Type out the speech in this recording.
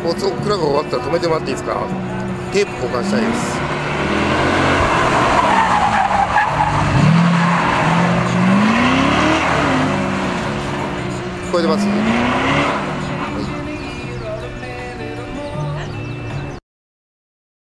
クラが終わったら止めてもらっていいですか。テープ交換したいです。聞こえてます？